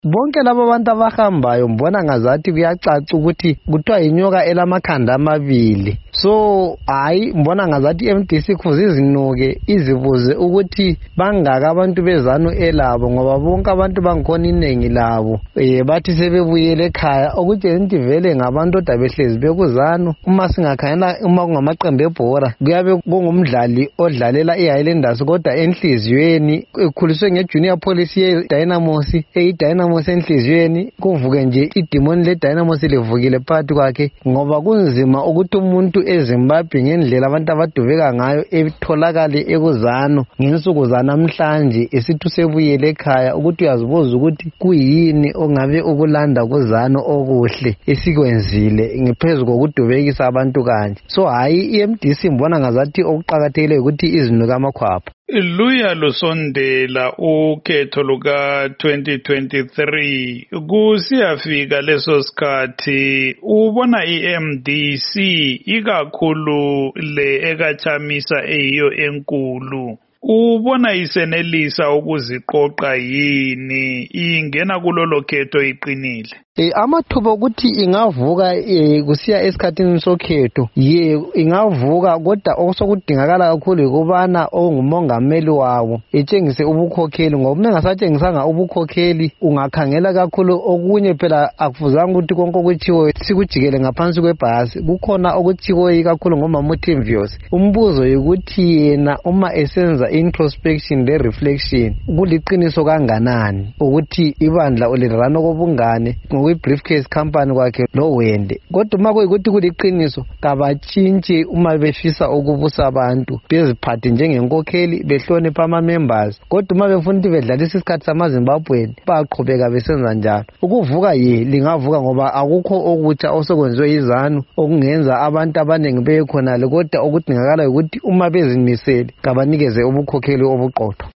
bonke labo bantu abahambayo mbona ngazathi kuyacaca ukuthi kuthiwa inyoka elamakhanda amabili. So hayi mbona ngazathi i-MDC kufuze izinuke izibuze ukuthi bangaka abantu bezanu elabo, ngoba bonke abantu bangikhona iningi labo bathi sebebuyele ekhaya, okutshela ukuthi vele ngabantu oda behlezi bekuzanu. Uma singakhangela uma kungamaqembu ebhora kuyabe kungumdlali odlalela i-Highlanders kodwa enhliziyweni ekhuliswe nge-Junior Police ye-Dynamos, Dynamos enhliziyweni kuvuke nje idimoni le-Dynamos livukile phakathi kwakhe, ngoba kunzima ukuthi umuntu eZimbabwe ngendlela abantu abadubeka ngayo etholakale ekuzanu ngensuku zanamhlanje esithi usebuyele ekhaya, ukuthi uyazibuza ukuthi kuyini ongabe ukulanda kuzanu okuhle esikwenzile ngaphezu kokudubekisa abantu kanje. So hayi i-MDC mbona ngazathi okuqakathekile ukuthi izinuka amakhwapha. Luya lusondela ukhetho luka-2023 kusiyafika leso sikhathi, ubona i-MDC ikakhulu le ekachamisa eyiyo enkulu, ubona isenelisa ukuziqoqa yini ingena kulolo khetho iqinile? Amathuba ukuthi ingavuka kusiya esikhathini sokhetho ingavuka, kodwa okusokudingakala kakhulu ukubana ongumongameli wabo etshengise ubukhokheli, ngoba uma engasatshengisanga ubukhokheli ungakhangela kakhulu okunye phela akufuzanga ukuthi konke okuthiwo sikujikele ngaphansi kwebhasi. Kukhona okuthiwo kakhulu ngoMamuthimviyos. Umbuzo ukuthi yena uma esenza introspection le-reflection kuliqiniso kanganani ukuthi ibandla ulirana okobungane kwi-briefcase company kwakhe loWende, kodwa uma kuyikuthi kuliqiniso kabatshintshe uma befisa ukubusa abantu beziphathe njengenkokheli behlonipha ama-members, kodwa uma befuna ukuthi bedlalisa isikhathi samaZimbabweni baqhubeka besenza njalo. Ukuvuka lingavuka ngoba akukho okutsha osekwenziwe yizanu okungenza abantu abaningi beye khonale, kodwa okudingakala ukuthi uma bezimisele kabanikeze ubukhokheli obuqotho.